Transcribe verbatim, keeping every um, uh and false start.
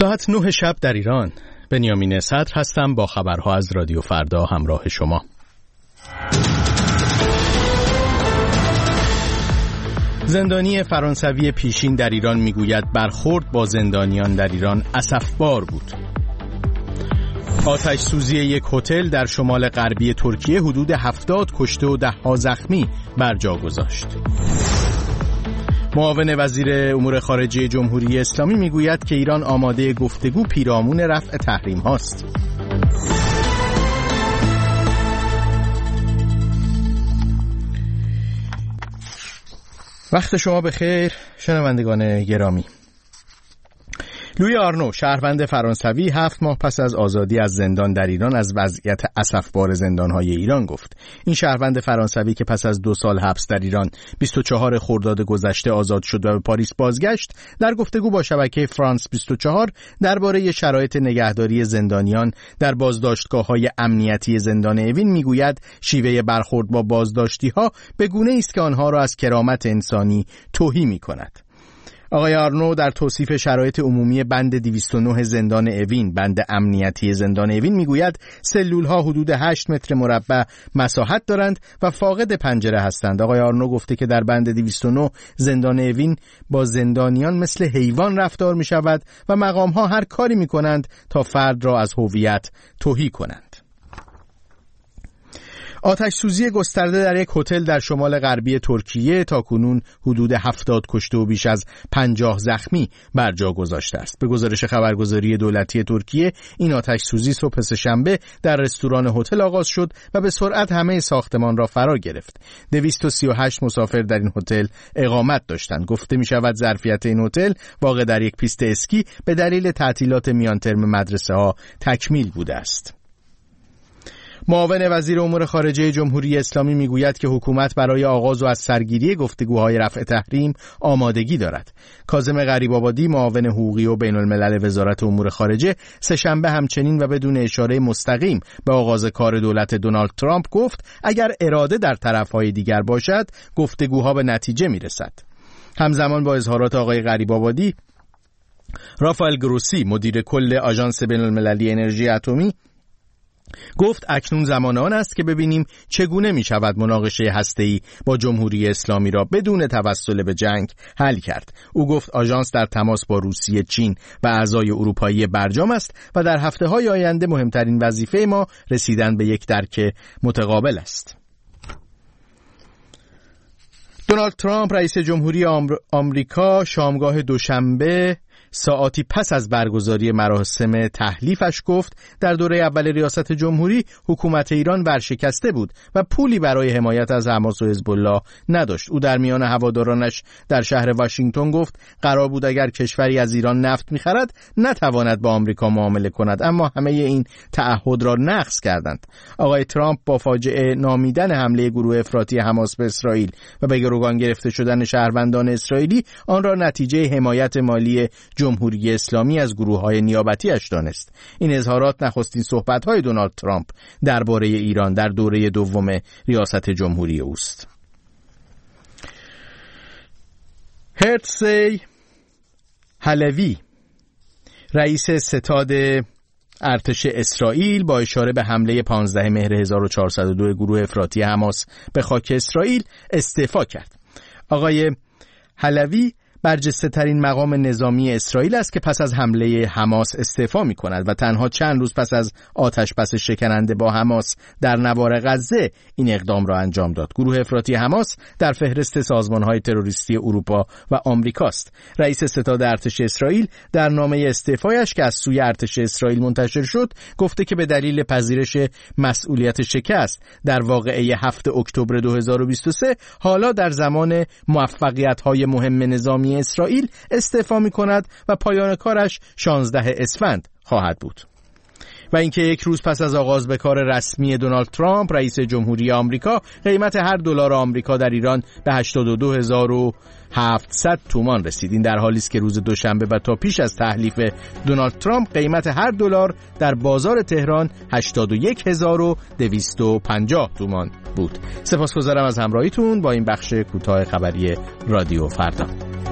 ساعت نه شب در ایران. بنیامین صدر هستم با خبرها از رادیو فردا همراه شما. زندانی فرانسوی پیشین در ایران میگوید برخورد با زندانیان در ایران اسفبار بود. آتش سوزی یک هتل در شمال غربی ترکیه حدود هفتاد کشته و ده ها زخمی بر جا گذاشت. معاون وزیر امور خارجه جمهوری اسلامی میگوید که ایران آماده گفتگو پیرامون رفع تحریم هاست. وقت شما بخیر شنوندگان گرامی. لوی آرنو، شهروند فرانسوی، هفت ماه پس از آزادی از زندان در ایران از وضعیت اسفبار زندان‌های ایران گفت. این شهروند فرانسوی که پس از دو سال حبس در ایران بیست و چهارم خرداد گذشته آزاد شد و به پاریس بازگشت، در گفتگو با شبکه فرانس بیست و چهار درباره شرایط نگهداری زندانیان در بازداشتگاه‌های امنیتی زندان اوین میگوید شیوه برخورد با بازداشتی‌ها به گونه‌ای است که آنها را از کرامت انسانی تهی می‌کند. آقای آرنو در توصیف شرایط عمومی بند دویست و نه زندان اوین، بند امنیتی زندان اوین، میگوید سلول‌ها حدود هشت متر مربع مساحت دارند و فاقد پنجره هستند. آقای آرنو گفته که در بند دویست و نه زندان اوین با زندانیان مثل حیوان رفتار می شود و مقام‌ها هر کاری می کنند تا فرد را از هویت تهی کنند. آتش سوزی گسترده در یک هتل در شمال غربی ترکیه تاکنون حدود هفتاد کشته و بیش از پنجاه زخمی بر جا گذاشته است. به گزارش خبرگزاری دولتی ترکیه، این آتش سوزی صبح سه‌شنبه در رستوران هتل آغاز شد و به سرعت همه ساختمان را فرا گرفت. دویست و سی و هشت مسافر در این هتل اقامت داشتند. گفته می شود ظرفیت این هتل واقع در یک پیست اسکی به دلیل تعطیلات میان ترم مدرسه ها تکمیل بوده است. معاون وزیر امور خارجه جمهوری اسلامی میگوید که حکومت برای آغاز و از سرگیری گفتگوهای رفع تحریم آمادگی دارد. کاظم غریب‌آبادی، معاون حقوقی و بین الملل وزارت امور خارجه، سه‌شنبه همچنین و بدون اشاره مستقیم به آغاز کار دولت دونالد ترامپ گفت اگر اراده در طرف‌های دیگر باشد گفتگوها به نتیجه میرسد. همزمان با اظهارات آقای غریب‌آبادی، رافائل گروسی، مدیر کل آژانس بین المللی انرژی اتمی، گفت اکنون زمان آن است که ببینیم چگونه می شود مناقشه هسته‌ای با جمهوری اسلامی را بدون توسل به جنگ حل کرد. او گفت آژانس در تماس با روسیه، چین و اعضای اروپایی برجام است و در هفته‌های آینده مهمترین وظیفه ما رسیدن به یک درک متقابل است. دونالد ترامپ، رئیس جمهوری آمریکا، شامگاه دوشنبه ساعاتی پس از برگزاری مراسم تحلیفش گفت در دوره اول ریاست جمهوری حکومت ایران ورشکسته بود و پولی برای حمایت از حماس و حزب الله نداشت. او در میان هوادارانش در شهر واشنگتن گفت قرار بود اگر کشوری از ایران نفت می‌خرد نتواند با آمریکا معامله کند، اما همه این تعهد را نقض کردند. آقای ترامپ با فاجعه نامیدن حمله گروه افراطی حماس به اسرائیل و به گروگان گرفته شدن شهروندان اسرائیلی آن را نتیجه حمایت مالی جمهوری اسلامی از گروه‌های نیابتی‌اش دانست. این اظهارات نخستین صحبت‌های دونالد ترامپ درباره ایران در دوره دوم ریاست جمهوری اوست. هرتزی هلوی، رئیس ستاد ارتش اسرائیل، با اشاره به حمله پانزدهم مهر هزار و چهارصد و دو گروه افراطی حماس به خاک اسرائیل استعفا کرد. آقای هلوی برجسته ترین مقام نظامی اسرائیل است که پس از حمله حماس استعفا می کند و تنها چند روز پس از آتش بس شکننده با حماس در نوار غزه این اقدام را انجام داد. گروه افراطی حماس در فهرست سازمان‌های تروریستی اروپا و آمریکاست. رئیس ستاد ارتش اسرائیل در نامه استعفایش که از سوی ارتش اسرائیل منتشر شد گفته که به دلیل پذیرش مسئولیت شکست در واقعه هفتم اکتبر دو هزار و بیست و سه حالا در زمان موفقیت‌های مهم نظامی اسرائیل استعفا می کند و پایان کارش شانزدهم اسفند خواهد بود. و اینکه یک روز پس از آغاز به کار رسمی دونالد ترامپ، رئیس جمهوری آمریکا، قیمت هر دلار آمریکا در ایران به هشتاد و دو هزار و هفتصد تومان رسید. این در حالی است که روز دوشنبه و تا پیش از تحلیف دونالد ترامپ قیمت هر دلار در بازار تهران هشتاد و یک هزار و دویست و پنجاه تومان بود. سپاسگزارم از همراهیتون با این بخش کوتاه خبری رادیو فردا.